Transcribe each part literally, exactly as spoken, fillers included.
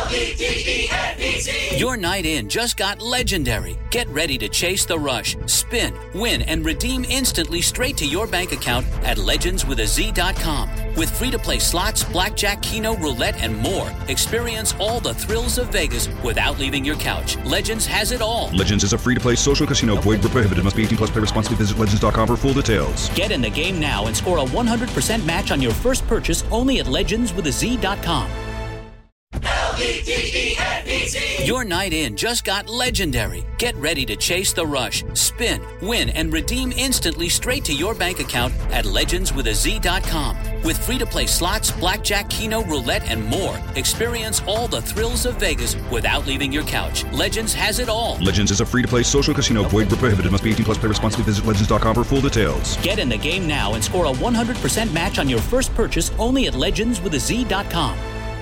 Your night in just got legendary. Get ready to chase the rush, spin, win, and redeem instantly straight to your bank account at legends with a z dot com. With free-to-play slots, blackjack, keno, roulette, and more, experience all the thrills of Vegas without leaving your couch. Legends has it all. Legends is a free-to-play social casino. Void where prohibited. Must be eighteen plus. Play responsibly. Visit legends dot com for full details. Get in the game now and score a one hundred percent match on your first purchase only at legends with a z dot com. L E D E N E Z. Your night in just got legendary. Get ready to chase the rush, spin, win, and redeem instantly straight to your bank account at legends with a z dot com. With free-to-play slots, blackjack, keno, roulette, and more, experience all the thrills of Vegas without leaving your couch. Legends has it all. Legends is a free-to-play social casino. Void where prohibited. Must be eighteen plus. Play responsibly. Visit legends dot com for full details. Get in the game now and score a one hundred percent match on your first purchase only at legends with a z dot com.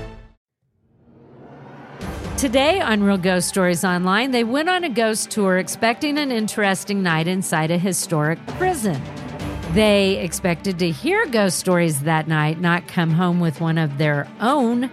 Today on Real Ghost Stories Online, they went on a ghost tour expecting an interesting night inside a historic prison. They expected to hear ghost stories that night, not come home with one of their own.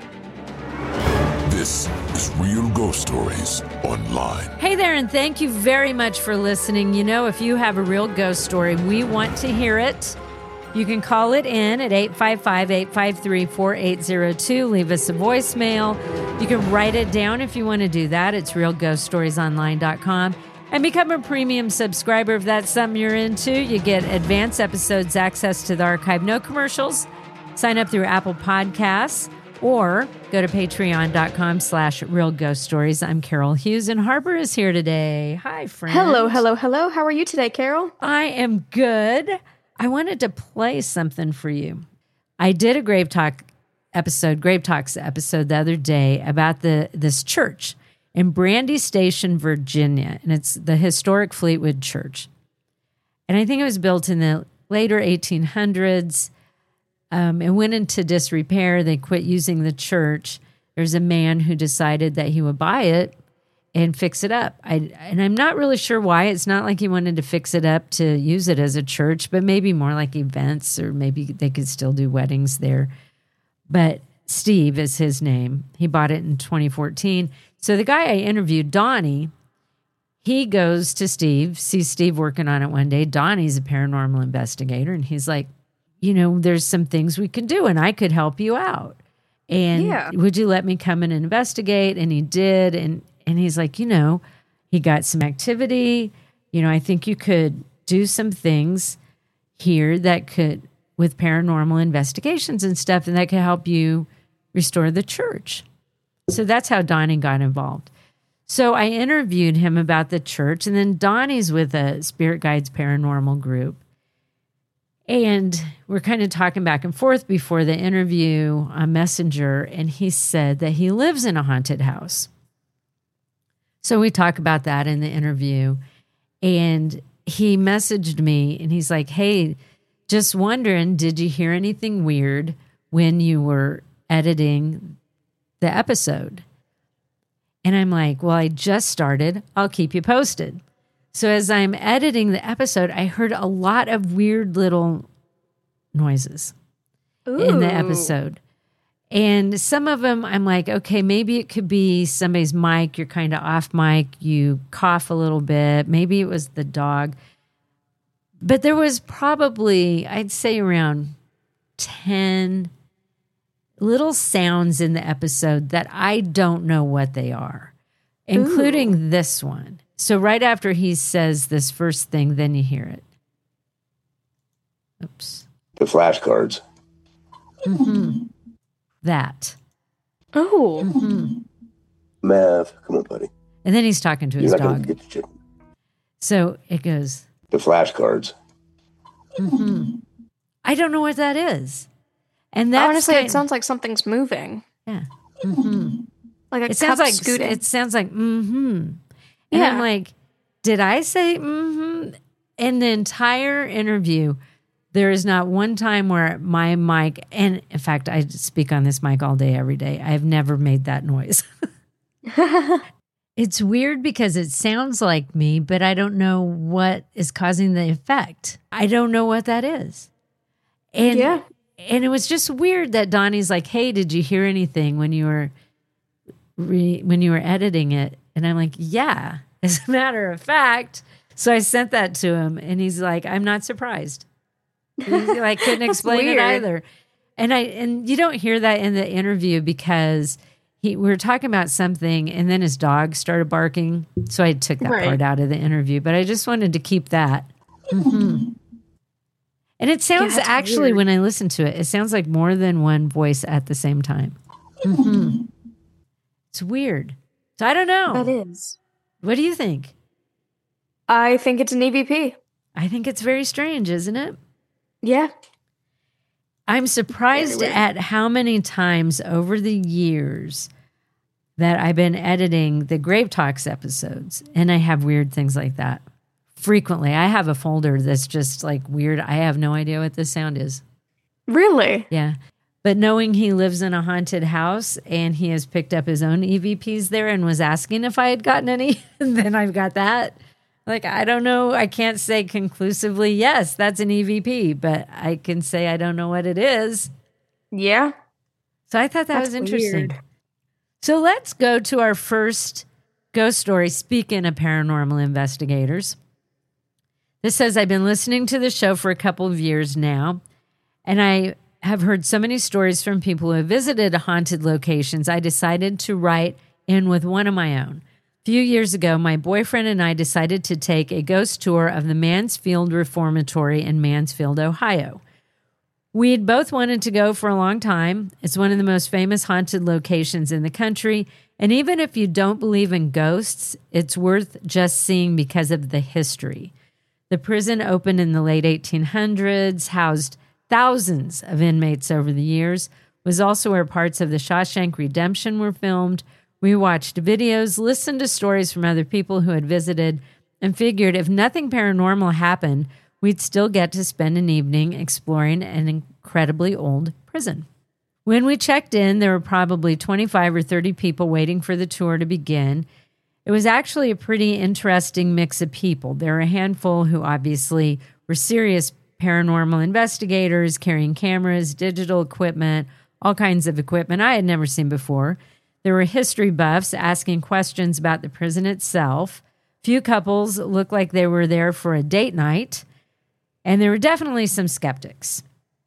This is Real Ghost Stories Online. Hey there, and thank you very much for listening. You know, if you have a real ghost story, we want to hear it. You can call it in at eight five five, eight five three, four eight zero two. Leave us a voicemail. You can write it down if you want to do that. It's real ghost stories online dot com. And become a premium subscriber if that's something you're into. You get advanced episodes, access to the archive, no commercials. Sign up through Apple Podcasts or go to patreon.com slash real ghost stories. I'm Carol Hughes, and Harper is here today. Hi, friend. Hello, hello, hello. How are you today, Carol? I am good. I wanted to play something for you. I did a Grave Talk episode, Grave Talks episode the other day about the this church in Brandy Station, Virginia, and it's the historic Fleetwood Church. And I think it was built in the later eighteen hundreds. Um, it went into disrepair. They quit using the church. There's a man who decided that he would buy it and fix it up. I, and I'm not really sure why. It's not like he wanted to fix it up to use it as a church, but maybe more like events, or maybe they could still do weddings there. But Steve is his name. He bought it in twenty fourteen. So the guy I interviewed, Donnie, he goes to Steve, sees Steve working on it one day. Donnie's a paranormal investigator, and he's like, you know, there's some things we can do, and I could help you out. And yeah. Would you let me come and investigate? And he did, and And he's like, you know, he got some activity. You know, I think you could do some things here that could, with paranormal investigations and stuff, and that could help you restore the church. So that's how Donnie got involved. So I interviewed him about the church, and then Donnie's with a Spirit Guides paranormal group. And we're kind of talking back and forth before the interview on Messenger, and he said that he lives in a haunted house. So we talk about that in the interview, and he messaged me, and he's like, hey, just wondering, did you hear anything weird when you were editing the episode? And I'm like, well, I just started. I'll keep you posted. So as I'm editing the episode, I heard a lot of weird little noises Ooh. in the episode. And some of them, I'm like, okay, maybe it could be somebody's mic. You're kind of off mic. You cough a little bit. Maybe it was the dog. But there was probably, I'd say around ten little sounds in the episode that I don't know what they are, including Ooh. this one. So right after he says this first thing, then you hear it. Oops. The flashcards. Mm-hmm. That. Oh. Mm-hmm. Mav, come on, buddy. And then he's talking to You're his not dog. Gonna get the chicken. So it goes. The flashcards. Mm-hmm. I don't know what that is. And that's honestly, kind, it sounds like something's moving. Yeah. Mm-hmm. Like a it sounds like scooting. It sounds like mm-hmm. And yeah. I'm like, did I say mm-hmm? In the entire interview, there is not one time where my mic, and in fact, I speak on this mic all day, every day. I've never made that noise. It's weird because it sounds like me, but I don't know what is causing the effect. I don't know what that is. And, yeah. and it was just weird that Donnie's like, hey, did you hear anything when you were re- when you were editing it? And I'm like, yeah, as a matter of fact. So I sent that to him, and he's like, I'm not surprised. He like couldn't explain it either. And I and you don't hear that in the interview because he we were talking about something, and then his dog started barking. So I took that Right. part out of the interview, but I just wanted to keep that. Mm-hmm. And it sounds Yeah, that's actually, weird. when I listen to it, it sounds like more than one voice at the same time. Mm-hmm. It's weird. So I don't know. That is. What do you think? I think it's an E V P. I think it's very strange, isn't it? Yeah. I'm surprised Very weird. at how many times over the years that I've been editing the Grave Talks episodes, and I have weird things like that. Frequently, I have a folder that's just like weird. I have no idea what this sound is. Really? Yeah. But knowing he lives in a haunted house and he has picked up his own E V Ps there and was asking if I had gotten any, and then I've got that. Like, I don't know. I can't say conclusively, yes, that's an E V P, but I can say I don't know what it is. Yeah. So I thought that That's was interesting. weird. So let's go to our first ghost story. Speaking of paranormal investigators, this says, I've been listening to the show for a couple of years now, and I have heard so many stories from people who have visited haunted locations, I decided to write in with one of my own. A few years ago, my boyfriend and I decided to take a ghost tour of the Mansfield Reformatory in Mansfield, Ohio. We'd both wanted to go for a long time. It's one of the most famous haunted locations in the country. And even if you don't believe in ghosts, it's worth just seeing because of the history. The prison opened in the late eighteen hundreds, housed thousands of inmates over the years, was also where parts of the Shawshank Redemption were filmed. We watched videos, listened to stories from other people who had visited, and figured if nothing paranormal happened, we'd still get to spend an evening exploring an incredibly old prison. When we checked in, there were probably twenty-five or thirty people waiting for the tour to begin. It was actually a pretty interesting mix of people. There were a handful who obviously were serious paranormal investigators, carrying cameras, digital equipment, all kinds of equipment I had never seen before. There were history buffs asking questions about the prison itself. Few couples looked like they were there for a date night. And there were definitely some skeptics.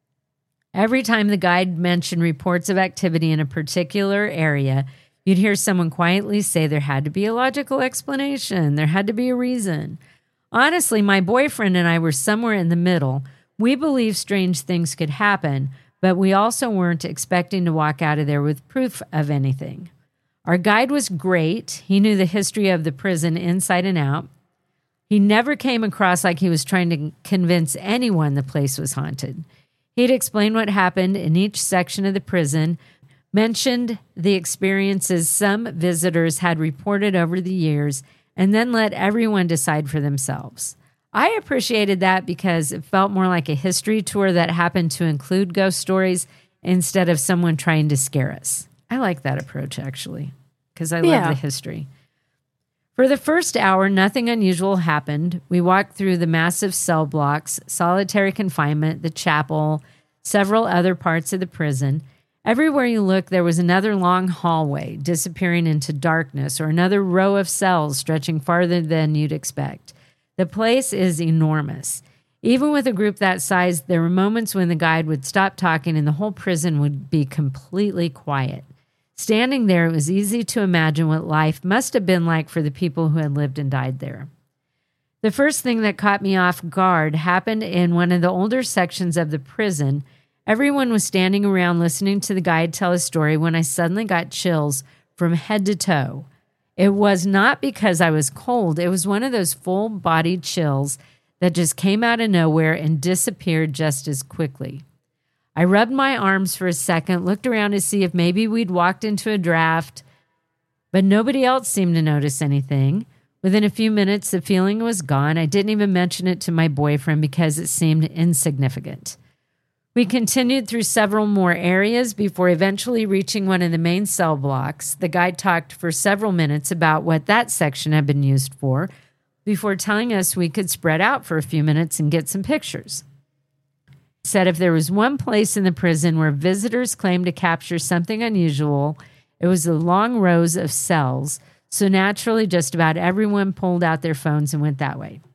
Every time the guide mentioned reports of activity in a particular area, you'd hear someone quietly say there had to be a logical explanation. There had to be a reason. Honestly, my boyfriend and I were somewhere in the middle. We believed strange things could happen, but we also weren't expecting to walk out of there with proof of anything. Our guide was great. He knew the history of the prison inside and out. He never came across like he was trying to convince anyone the place was haunted. He'd explain what happened in each section of the prison, mentioned the experiences some visitors had reported over the years, and then let everyone decide for themselves. I appreciated that because it felt more like a history tour that happened to include ghost stories instead of someone trying to scare us. I like that approach, actually, because I love Yeah. the history. For the first hour, nothing unusual happened. We walked through the massive cell blocks, solitary confinement, the chapel, several other parts of the prison. Everywhere you looked, there was another long hallway disappearing into darkness or another row of cells stretching farther than you'd expect. The place is enormous. Even with a group that size, there were moments when the guide would stop talking and the whole prison would be completely quiet. Standing there, it was easy to imagine what life must have been like for the people who had lived and died there. The first thing that caught me off guard happened in one of the older sections of the prison. Everyone was standing around listening to the guide tell a story when I suddenly got chills from head to toe. It was not because I was cold. It was one of those full-bodied chills that just came out of nowhere and disappeared just as quickly. I rubbed my arms for a second, looked around to see if maybe we'd walked into a draft, but nobody else seemed to notice anything. Within a few minutes, the feeling was gone. I didn't even mention it to my boyfriend because it seemed insignificant. We continued through several more areas before eventually reaching one of the main cell blocks. The guide talked for several minutes about what that section had been used for before telling us we could spread out for a few minutes and get some pictures. He said if there was one place in the prison where visitors claimed to capture something unusual, It was the long rows of cells, so naturally just about everyone pulled out their phones and went that way.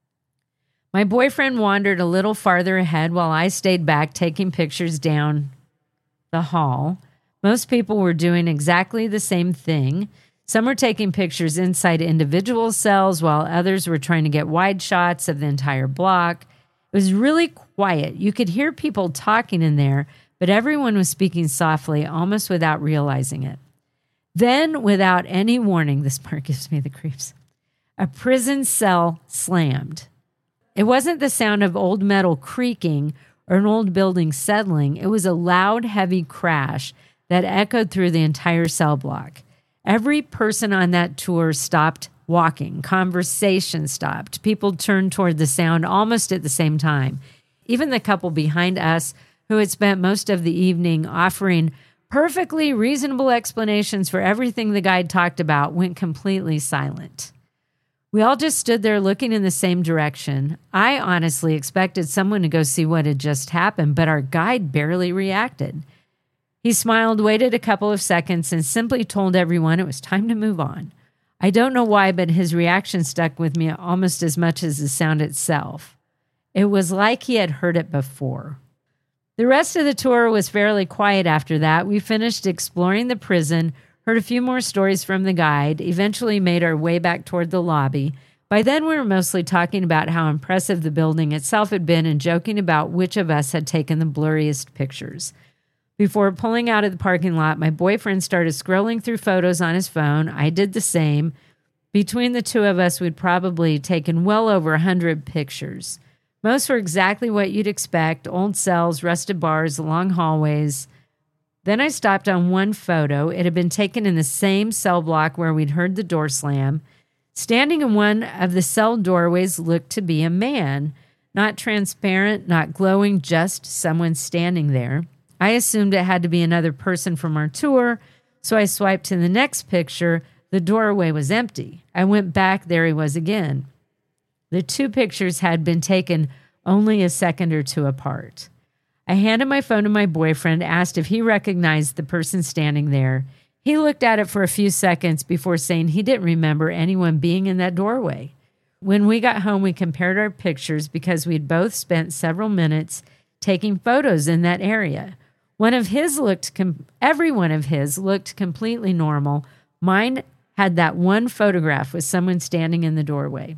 My boyfriend wandered a little farther ahead while I stayed back taking pictures down the hall. Most people were doing exactly the same thing. Some were taking pictures inside individual cells while others were trying to get wide shots of the entire block. It was really quiet. You could hear people talking in there, but everyone was speaking softly, almost without realizing it. Then, without any warning, this part gives me the creeps, a prison cell slammed. It wasn't the sound of old metal creaking or an old building settling. It was a loud, heavy crash that echoed through the entire cell block. Every person on that tour stopped walking. Conversation stopped. People turned toward the sound almost at the same time. Even the couple behind us, who had spent most of the evening offering perfectly reasonable explanations for everything the guide talked about, went completely silent. We all just stood there looking in the same direction. I honestly expected someone to go see what had just happened, but our guide barely reacted. He smiled, waited a couple of seconds, and simply told everyone it was time to move on. I don't know why, but his reaction stuck with me almost as much as the sound itself. It was like he had heard it before. The rest of the tour was fairly quiet after that. We finished exploring the prison, heard a few more stories from the guide, eventually made our way back toward the lobby. By then, we were mostly talking about how impressive the building itself had been and joking about which of us had taken the blurriest pictures. Before pulling out of the parking lot, my boyfriend started scrolling through photos on his phone. I did the same. Between the two of us, we'd probably taken well over one hundred pictures. Most were exactly what you'd expect: old cells, rusted bars, long hallways. Then I stopped on one photo. It had been taken in the same cell block where we'd heard the door slam. Standing in one of the cell doorways looked to be a man. Not transparent, not glowing, just someone standing there. I assumed it had to be another person from our tour, so I swiped to the next picture. The doorway was empty. I went back. There he was again. The two pictures had been taken only a second or two apart. I handed my phone to my boyfriend, asked if he recognized the person standing there. He looked at it for a few seconds before saying he didn't remember anyone being in that doorway. When we got home, we compared our pictures because we'd both spent several minutes taking photos in that area. One of his looked, com- every one of his looked completely normal. Mine had that one photograph with someone standing in the doorway.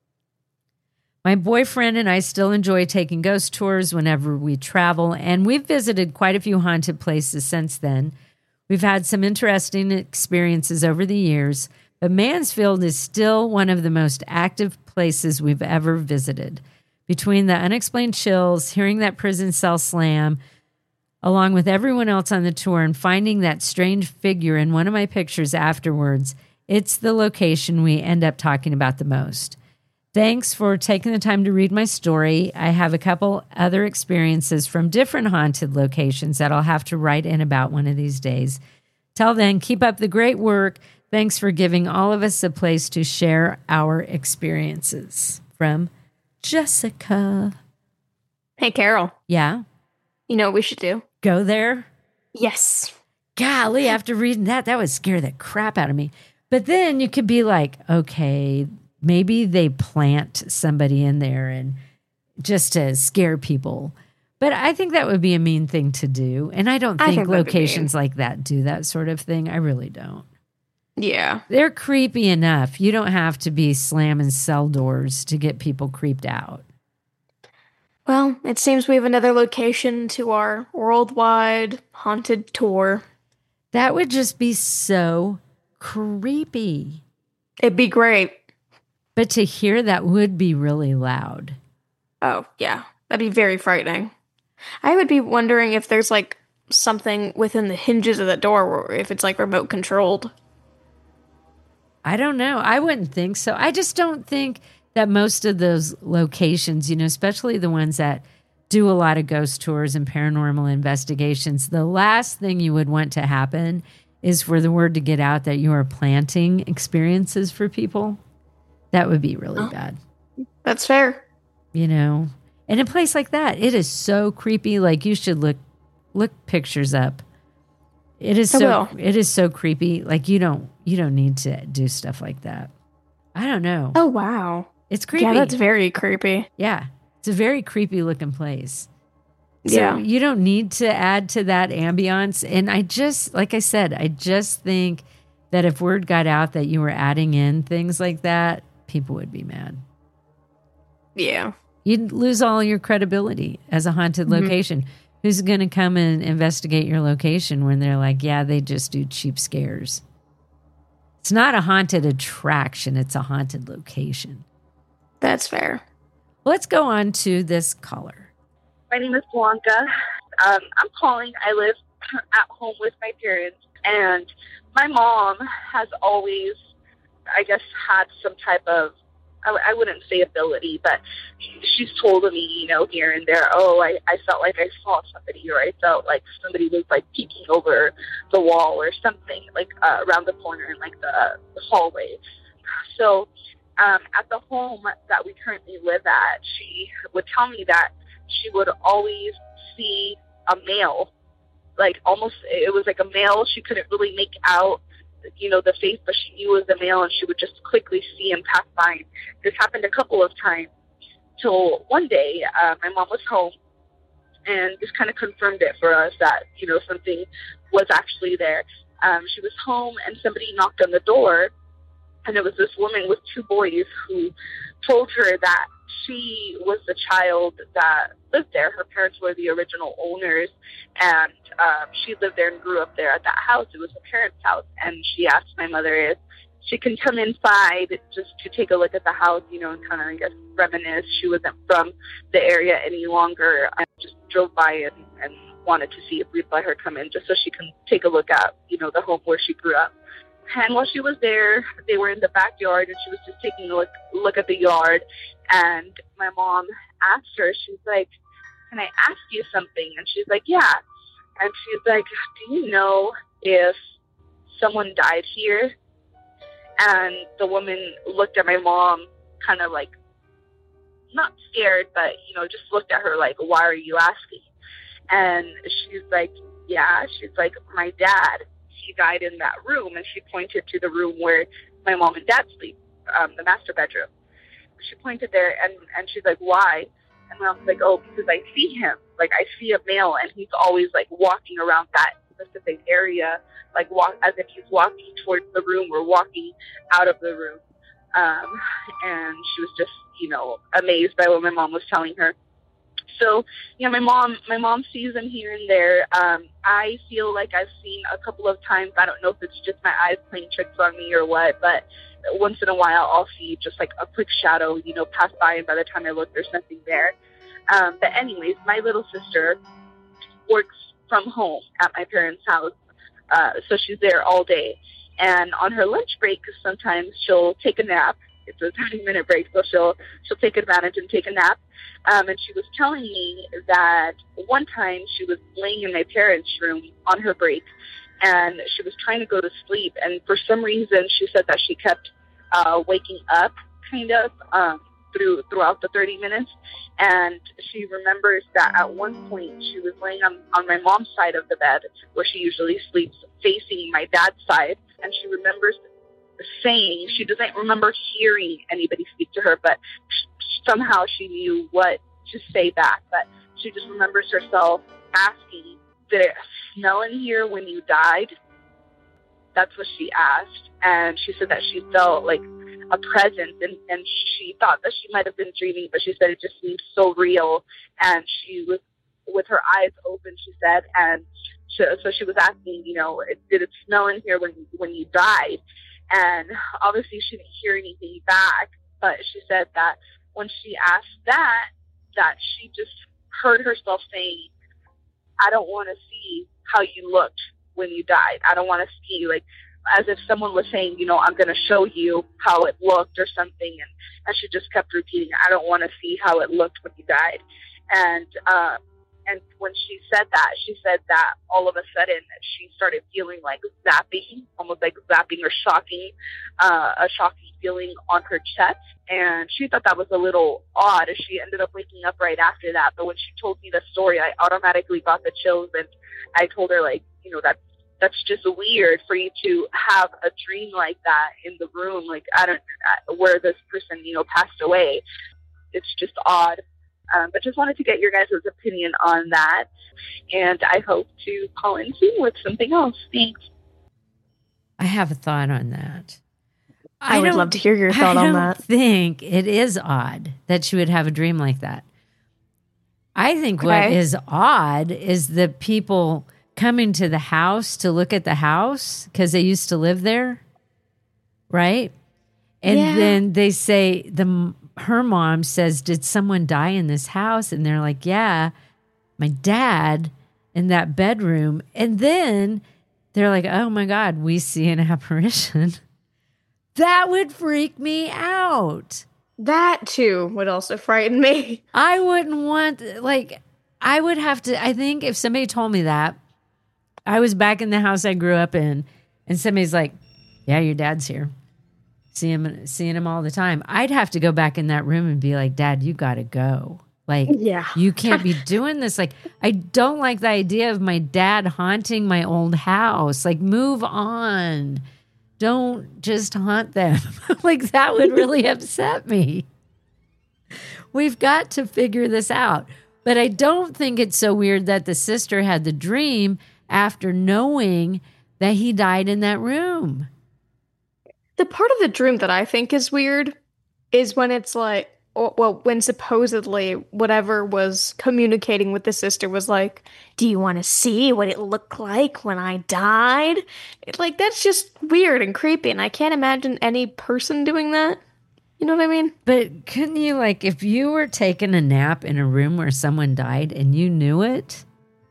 My boyfriend and I still enjoy taking ghost tours whenever we travel, and we've visited quite a few haunted places since then. We've had some interesting experiences over the years, but Mansfield is still one of the most active places we've ever visited. Between the unexplained chills, hearing that prison cell slam, along with everyone else on the tour, and finding that strange figure in one of my pictures afterwards, it's the location we end up talking about the most. Thanks for taking the time to read my story. I have a couple other experiences from different haunted locations that I'll have to write in about one of these days. Till then, keep up the great work. Thanks for giving all of us a place to share our experiences. From Jessica. Hey, Carol. Yeah? You know what we should do? Go there? Yes. Golly, after reading that, that would scare the crap out of me. But then you could be like, okay, maybe they plant somebody in there and just to scare people. But I think that would be a mean thing to do. And I don't think, I think locations like that do that sort of thing. I really don't. Yeah. They're creepy enough. You don't have to be slamming cell doors to get people creeped out. Well, it seems we have another location to our worldwide haunted tour. That would just be so creepy. It'd be great. But to hear that would be really loud. Oh, yeah. That'd be very frightening. I would be wondering if there's, like, something within the hinges of the door, or if it's, like, remote controlled. I don't know. I wouldn't think so. I just don't think that most of those locations, you know, especially the ones that do a lot of ghost tours and paranormal investigations, the last thing you would want to happen is for the word to get out that you are planting experiences for people. That would be really oh, bad. That's fair. You know, in a place like that, it is so creepy. Like, you should look look pictures up. It is I so will. it is so creepy. Like you don't you don't need to do stuff like that. I don't know. Oh, wow. It's creepy. Yeah, that's very creepy. Yeah. It's a very creepy looking place. So Yeah. you don't need to add to that ambiance. And I just, like I said, I just think that if word got out that you were adding in things like that, people would be mad. Yeah. You'd lose all your credibility as a haunted Mm-hmm. location. Who's going to come and investigate your location when they're like, yeah, they just do cheap scares? It's not a haunted attraction. It's a haunted location. That's fair. Let's go on to this caller. My name is Blanca. Um, I'm calling. I live at home with my parents, and my mom has always, I guess, had some type of, I, I wouldn't say ability, but she's told me, you know, here and there, oh, I, I felt like I saw somebody, or I felt like somebody was like peeking over the wall or something, like uh, around the corner in like the, the hallway. So um, at the home that we currently live at, she would tell me that she would always see a male, like almost, it was like a male. She couldn't really make out, you know, the face, but she knew it was a male, and she would just quickly see him pass by. This happened a couple of times till one day, uh, my mom was home and just kind of confirmed it for us that, you know, something was actually there. Um, she was home and somebody knocked on the door, and it was this woman with two boys who told her that she was the child that lived there. Her parents were the original owners, and um, she lived there and grew up there at that house. It was her parents' house, and she asked my mother if she can come inside just to take a look at the house, you know, and kind of, I guess, reminisce. She wasn't from the area any longer. I just drove by and, and wanted to see if we'd let her come in just so she can take a look at, you know, the home where she grew up. And while she was there, they were in the backyard, and she was just taking a look, look at the yard. And my mom asked her, she's like, can I ask you something? And she's like, yeah. And she's like, do you know if someone died here? And the woman looked at my mom kind of like, not scared, but, you know, just looked at her like, why are you asking? And she's like, yeah. She's like, my dad, he died in that room. And she pointed to the room where my mom and dad sleep, um, the master bedroom. She pointed there, and, and she's like, why? And I was like, oh, because I see him. Like, I see a male, and he's always, like, walking around that specific area, like, walk as if he's walking towards the room or walking out of the room. Um, and she was just, you know, amazed by what my mom was telling her. So, yeah, my mom, my mom sees him here and there. Um, I feel like I've seen a couple of times. I don't know if it's just my eyes playing tricks on me or what, but once in a while I'll see just like a quick shadow, you know, pass by, and by the time I look, there's nothing there. Um, but anyways, my little sister works from home at my parents' house, uh, so she's there all day. And on her lunch break, sometimes she'll take a nap. It's a thirty-minute break, so she'll she'll take advantage and take a nap. Um, and she was telling me that one time she was laying in my parents' room on her break, and she was trying to go to sleep. And for some reason, she said that she kept uh, waking up, kind of, um, through throughout the thirty minutes. And she remembers that at one point she was laying on, on my mom's side of the bed, where she usually sleeps, facing my dad's side. And she remembers saying, she doesn't remember hearing anybody speak to her, but somehow she knew what to say back. But she just remembers herself asking, did it smell in here when you died? That's what she asked. And she said that she felt like a presence, and, and she thought that she might have been dreaming, but she said it just seemed so real. And she was with her eyes open, she said, and she, so she was asking, you know, did it smell in here when when you died? And obviously she didn't hear anything back, but she said that when she asked that, that she just heard herself saying, I don't want to see how you looked when you died. I don't want to see, like, as if someone was saying, you know, I'm going to show you how it looked or something. And, and she just kept repeating, I don't want to see how it looked when you died. And, uh, and when she said that, she said that all of a sudden she started feeling like zapping, almost like zapping or shocking, uh, a shocking feeling on her chest. And she thought that was a little odd. She ended up waking up right after that. But when she told me the story, I automatically got the chills. And I told her, like, you know, that that's just weird for you to have a dream like that in the room, like, I don't, where this person, you know, passed away. It's just odd. Um, but just wanted to get your guys' opinion on that. And I hope to call in soon with something else. Thanks. I have a thought on that. I, I would love to hear your thought I on don't that. I think it is odd that she would have a dream like that. I think Okay. what is odd is the people coming to the house to look at the house because they used to live there, right? And Yeah. then they say, the her mom says, did someone die in this house? And they're like, yeah, my dad in that bedroom. And then they're like, oh my God, we see an apparition. That would freak me out. That too would also frighten me. I wouldn't want, like, I would have to, I think if somebody told me that, I was back in the house I grew up in, and somebody's like, yeah, your dad's here. See him, seeing him all the time. I'd have to go back in that room and be like, Dad, you got to go. Like, Yeah. you can't be doing this. Like, I don't like the idea of my dad haunting my old house. Like, move on. Don't just haunt them. Like, that would really upset me. We've got to figure this out. But I don't think it's so weird that the sister had the dream after knowing that he died in that room. The part of the dream that I think is weird is when it's like, or, well, when supposedly whatever was communicating with the sister was like, do you want to see what it looked like when I died? It, like, that's just weird and creepy, and I can't imagine any person doing that. You know what I mean? But couldn't you, like, if you were taking a nap in a room where someone died and you knew it,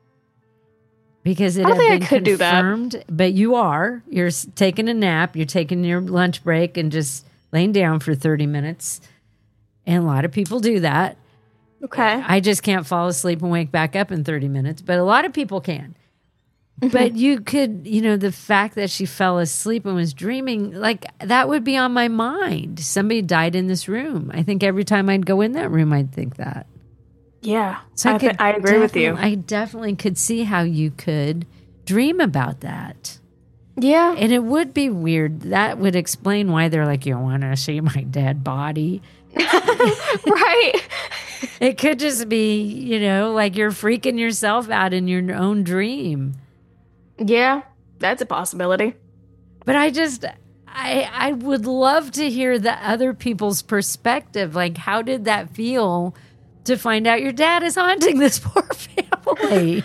because it I had think I been could do that. confirmed, but you are, you're s- taking a nap, you're taking your lunch break and just laying down for thirty minutes. And a lot of people do that. Okay. I just can't fall asleep and wake back up in thirty minutes, but a lot of people can. But you could, you know, the fact that she fell asleep and was dreaming, like, that would be on my mind. Somebody died in this room. I think every time I'd go in that room, I'd think that. Yeah. So I, I, could th- I agree with you. definitely- I definitely could see how you could dream about that. Yeah. And it would be weird. That would explain why they're like, you want to see my dead body? Right. It could just be, you know, like you're freaking yourself out in your own dream. Yeah. That's a possibility. But I just, I, I would love to hear the other people's perspective. Like, how did that feel to find out your dad is haunting this poor family?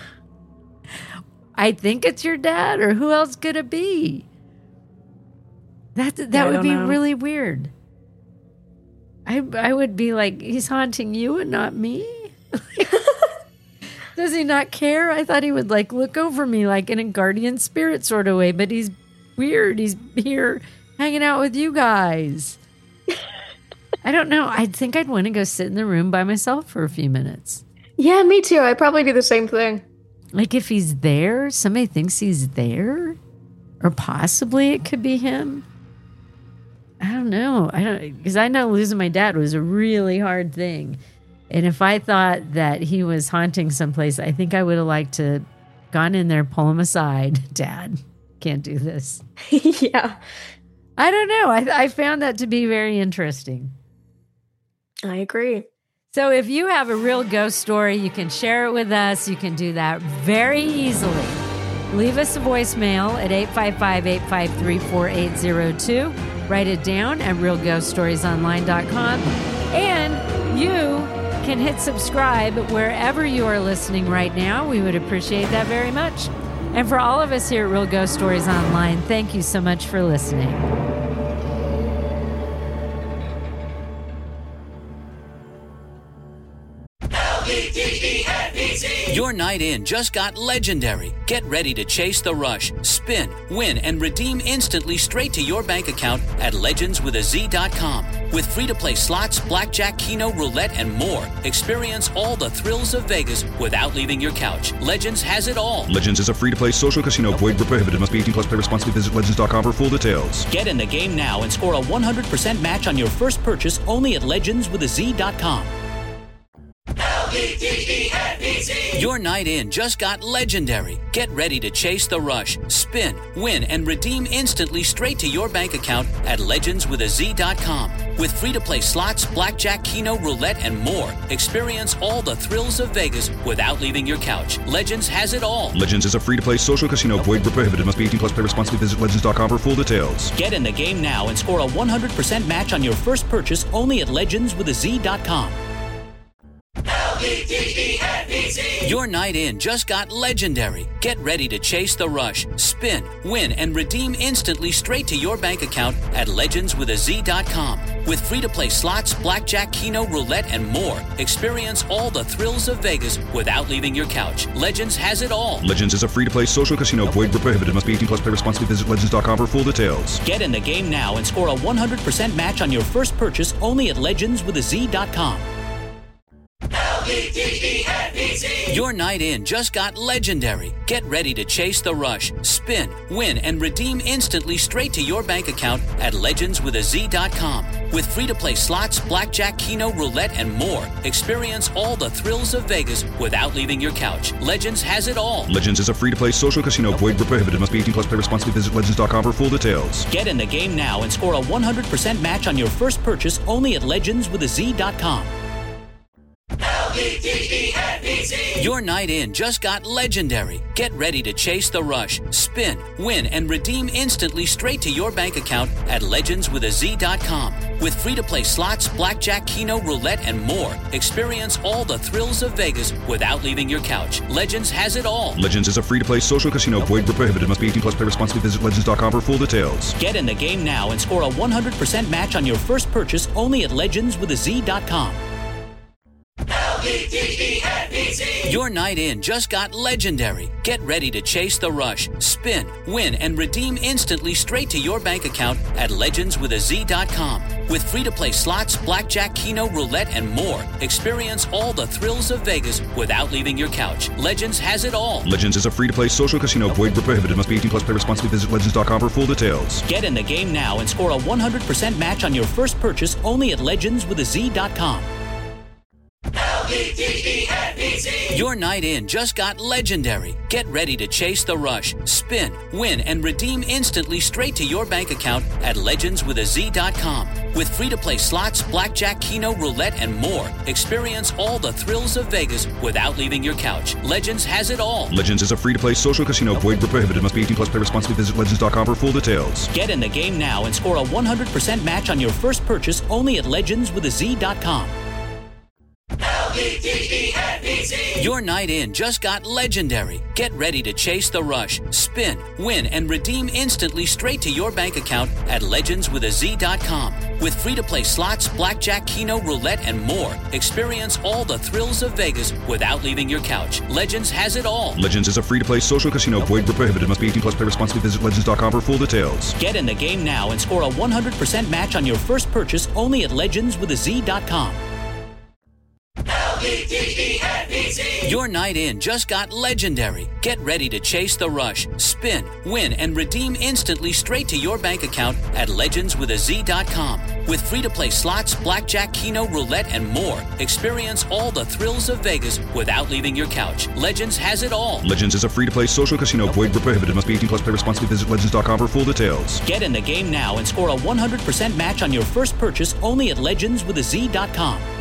I think it's your dad, or who else could it be? That that I would don't be know. really weird. I I would be like, he's haunting you and not me. Does he not care? I thought he would like look over me like in a guardian spirit sort of way, but he's weird. He's here hanging out with you guys. I don't know. I think I'd want to go sit in the room by myself for a few minutes. Yeah, me too. I'd probably do the same thing. Like if he's there, somebody thinks he's there, or possibly it could be him. I don't know. I don't, because I know losing my dad was a really hard thing. And if I thought that he was haunting someplace, I think I would have liked to gone in there, pull him aside. Dad, can't do this. Yeah. I don't know. I, I found that to be very interesting. I agree. So if you have a real ghost story, you can share it with us. You can do that very easily. Leave us a voicemail at eight five five, eight five three, four eight zero two. Write it down at real ghost stories online dot com. And you can hit subscribe wherever you are listening right now. We would appreciate that very much. And for all of us here at Real Ghost Stories Online, thank you so much for listening. Your night in just got legendary. Get ready to chase the rush, spin, win, and redeem instantly straight to your bank account at legends with a z dot com. With free-to-play slots, blackjack, keno, roulette, and more, experience all the thrills of Vegas without leaving your couch. Legends has it all. Legends is a free-to-play social casino. Void where prohibited. Must be eighteen plus. Play responsibly. Visit legends dot com for full details. Get in the game now and score a one hundred percent match on your first purchase only at legends with a z dot com. Your night in just got legendary. Get ready to chase the rush, spin, win, and redeem instantly straight to your bank account at legends with a z dot com. With free-to-play slots, blackjack, keno, roulette, and more, experience all the thrills of Vegas without leaving your couch. Legends has it all. Legends is a free-to-play social casino. Void where prohibited. Must be eighteen plus. Play responsibly. Visit legends dot com for full details. Get in the game now and score a one hundred percent match on your first purchase only at legends with a z dot com. Your night in just got legendary. Get ready to chase the rush, spin, win, and redeem instantly straight to your bank account at legends with a z dot com. With free-to-play slots, blackjack, keno, roulette, and more, experience all the thrills of Vegas without leaving your couch. Legends has it all. Legends is a free-to-play social casino. Void where prohibited. Must be eighteen plus. Play responsibly. Visit legends dot com for full details. Get in the game now and score a one hundred percent match on your first purchase only at legends with a z dot com. Your night in just got legendary. Get ready to chase the rush, spin, win, and redeem instantly straight to your bank account at legends with a z dot com. With free-to-play slots, blackjack, keno, roulette, and more, experience all the thrills of Vegas without leaving your couch. Legends has it all. Legends is a free-to-play social casino. Void where prohibited. Must be eighteen plus. Play responsibly. Visit legends dot com for full details. Get in the game now and score a one hundred percent match on your first purchase only at legends with a z dot com. Your night in just got legendary. Get ready to chase the rush, spin, win, and redeem instantly straight to your bank account at legends with a z dot com. With free-to-play slots, blackjack, keno, roulette, and more, experience all the thrills of Vegas without leaving your couch. Legends has it all. Legends is a free-to-play social casino. Void where prohibited. Must be eighteen plus. Play responsibly. Visit legends dot com for full details. Get in the game now and score a one hundred percent match on your first purchase only at legends with a z dot com. Your night in just got legendary. Get ready to chase the rush, spin, win, and redeem instantly straight to your bank account at legends with a z dot com. With free-to-play slots, blackjack, keno, roulette, and more, experience all the thrills of Vegas without leaving your couch. Legends has it all. Legends is a free-to-play social casino. Void where prohibited. Must be eighteen plus. Play responsibly. Visit legends dot com for full details. Get in the game now and score a one hundred percent match on your first purchase only at legends with a z dot com. Your night in just got legendary. Get ready to chase the rush, spin, win, and redeem instantly straight to your bank account at legends with a z dot com. With free-to-play slots, blackjack, keno, roulette, and more, experience all the thrills of Vegas without leaving your couch. Legends has it all. Legends is a free-to-play social casino. Void where prohibited. Must be eighteen plus. Play responsibly. Visit legends dot com for full details. Get in the game now and score a one hundred percent match on your first purchase only at legends with a z dot com. Your night in just got legendary. Get ready to chase the rush, spin, win, and redeem instantly straight to your bank account at legends with a z dot com. With free-to-play slots, blackjack, keno, roulette, and more, experience all the thrills of Vegas without leaving your couch. Legends has it all. Legends is a free-to-play social casino. Void where prohibited. Must be eighteen plus. Play responsibly. Visit legends dot com for full details. Get in the game now and score a one hundred percent match on your first purchase only at legends with a z dot com. Your night in just got legendary. Get ready to chase the rush, spin, win, and redeem instantly straight to your bank account at legends with a z dot com. With free-to-play slots, blackjack, keno, roulette, and more, experience all the thrills of Vegas without leaving your couch. Legends has it all. Legends is a free-to-play social casino. Void where prohibited. Must be eighteen plus. Play responsibly. Visit legends dot com for full details. Get in the game now and score a one hundred percent match on your first purchase only at legends with a z dot com.